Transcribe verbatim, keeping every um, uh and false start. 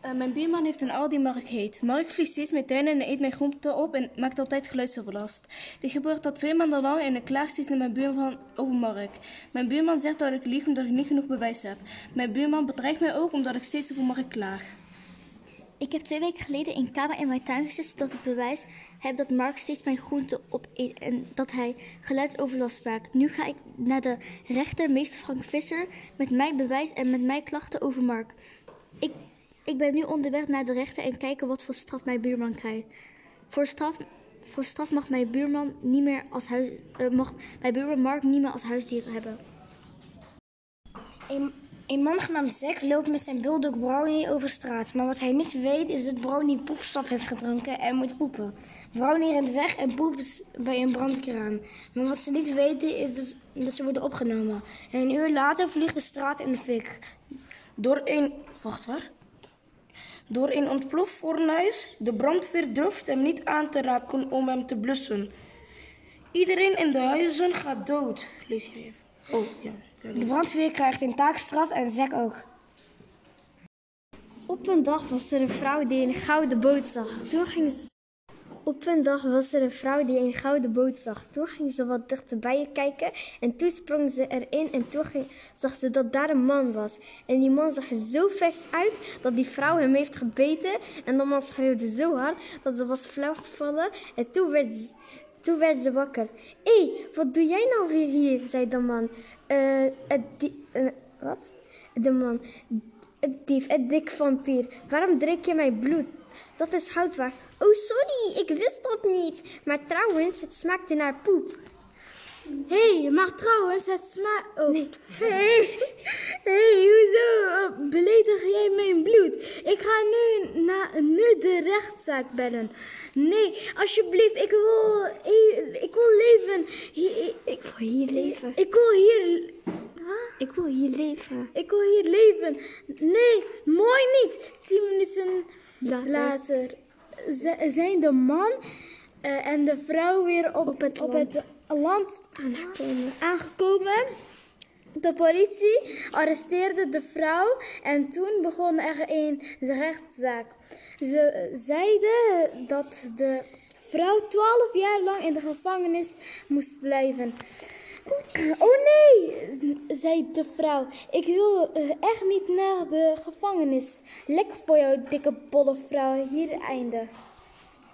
Uh, mijn buurman heeft een uil die Mark heet. Mark vliegt steeds mijn tuin en eet mijn groenten op en maakt altijd geluidsoverlast. Dit gebeurt al twee maanden lang en ik klaag steeds naar mijn buurman over Mark. Mijn buurman zegt dat ik lieg omdat ik niet genoeg bewijs heb. Mijn buurman bedreigt mij ook omdat ik steeds over Mark klaag. Ik heb twee weken geleden een kamer in mijn tuin gezet zodat ik bewijs heb dat Mark steeds mijn groenten opeet en dat hij geluidsoverlast maakt. Nu ga ik naar de rechter, meester Frank Visser, met mijn bewijs en met mijn klachten over Mark. Ik, ik ben nu onderweg naar de rechter en kijken wat voor straf mijn buurman krijgt. Voor straf, voor straf mag mijn buurman niet meer als huis, uh, mag mijn buurman Mark niet meer als huisdier hebben. Een, een man genaamd Zack loopt met zijn bulldog Brownie over straat. Maar wat hij niet weet is dat Brownie poepsap heeft gedronken en moet poepen. Brownie rent weg en poept bij een brandkraan. Maar wat ze niet weten is dus dat ze worden opgenomen. En een uur later vliegt de straat in de fik. Door een... Wacht waar. Door een ontploffornuis. De brandweer durft hem niet aan te raken om hem te blussen. Iedereen in de huizen gaat dood. Lees hier even. Oh, ja. De brandweer krijgt een taakstraf en Zack ook. Op een dag was er een vrouw die een gouden boot zag. Toen ging ze... Op een dag was er een vrouw die een gouden boot zag. Toen ging ze wat dichterbij kijken en toen sprong ze erin en toen ging, zag ze dat daar een man was. En die man zag er zo vers uit dat die vrouw hem heeft gebeten en de man schreeuwde zo hard dat ze was flauw gevallen en toen werd ze... Toen werd ze wakker. Hé, hey, wat doe jij nou weer hier? Zei de man. Eh, uh, uh, wat? De man. Het dief, het dik vampier. Waarom drink je mijn bloed? Dat is goud waard. Oh, sorry, ik wist dat niet. Maar trouwens, het smaakte naar poep. Hé, hey, maar trouwens, het smaakt... Oh. Nee. Hé, hey, hey, hoezo uh, beledig jij mijn bloed? Ik ga nu, na, nu de rechtszaak bellen. Nee, alsjeblieft, ik wil, ik, ik wil leven. Hier, ik wil hier leven. Ik wil hier... Huh? Ik wil hier leven. Ik wil hier leven. Nee, mooi niet. Tien minuten later, later zijn de man uh, en de vrouw weer op, op het op land. Het, land Aangekomen. aangekomen. De politie arresteerde de vrouw en toen begon er een rechtszaak. Ze zeiden dat de vrouw twaalf jaar lang in de gevangenis moest blijven. Oh nee, zei de vrouw. Ik wil echt niet naar de gevangenis. Lekker voor jou, dikke bolle vrouw. Hier einde.